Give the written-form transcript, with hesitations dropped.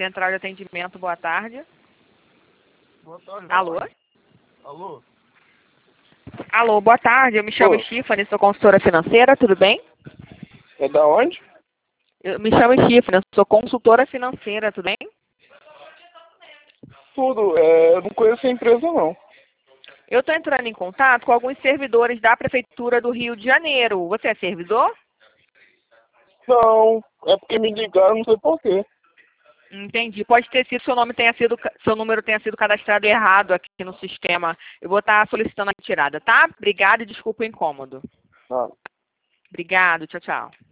Central de Atendimento, boa tarde. Boa tarde. Alô? Alô? Alô, boa tarde. Eu me chamo Oi. Stephanie, sou consultora financeira, tudo bem? É da onde? Eu me chamo Stephanie, sou consultora financeira, tudo bem? Tudo. Eu não conheço a empresa, não. Eu estou entrando em contato com alguns servidores da Prefeitura do Rio de Janeiro. Você é servidor? Não. É porque me ligaram, não sei porquê. Entendi. Pode ter sido seu número tenha sido cadastrado errado aqui no sistema. Eu vou estar solicitando a retirada, tá? Obrigada e desculpa o incômodo. Ah. Obrigado, tchau, tchau.